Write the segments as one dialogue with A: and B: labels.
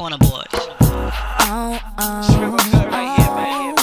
A: corner board.
B: It's real good right here, man.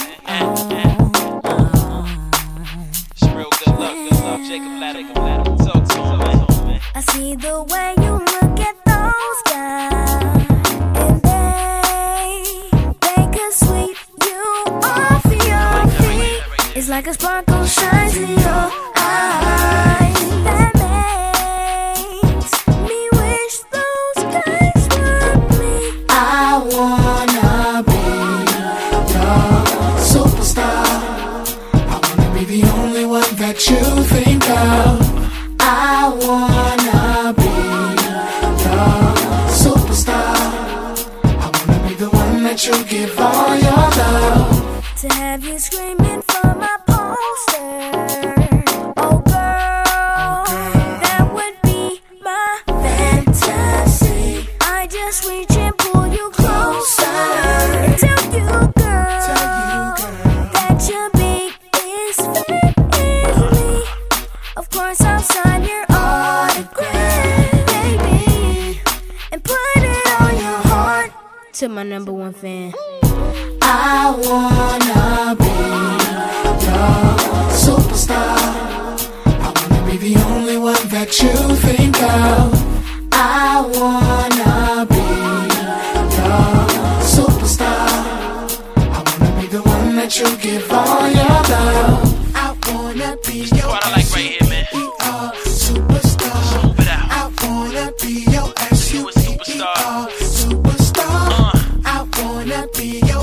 B: It's real good love. Jacob Ladder. Talk to him, man.
C: I see the way you look at those guys, and they could sweep you off your feet. It's like a sparkle shines in your eyes that makes me wish those guys were me. I wanna be your superstar. I wanna be the only one that you think of. I wanna be your superstar. I wanna be the one that you give all your love. To have you screaming for my poster. Oh girl, that would be my fantasy. I just reach and pull you closer and tell you, girl, that your biggest fan is me. Of course I'll sign your autograph, baby, and put it on your heart. To my number one fan, I wanna be your superstar. I wanna be the only one that you think of. I wanna be your superstar. I wanna be the one that you give all your love. I wanna be your
B: What I like right here, man.
C: superstar.
B: Move it out.
C: I wanna be your
B: You a superstar.
C: superstar. I wanna be your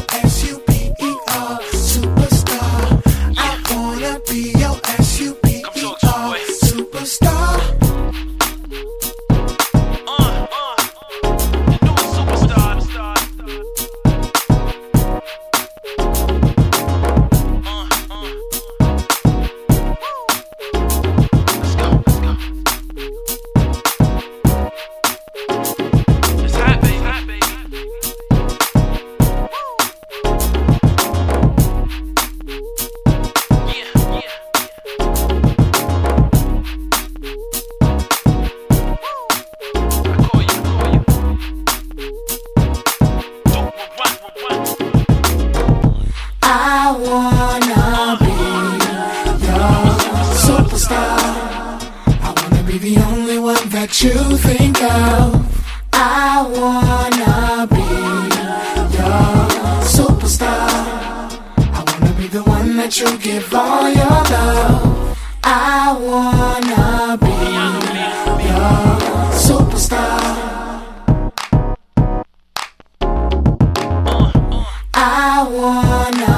C: superstar. I wanna be your
B: Come talk to me, boy.
C: superstar.
B: The new superstar. Let's go. It's hot, baby. Yeah. I call you.
C: I wanna be your superstar. I wanna be the only one that you think of. I wanna be your superstar. I wanna be the one that you give all your love. I wanna be your superstar. I wanna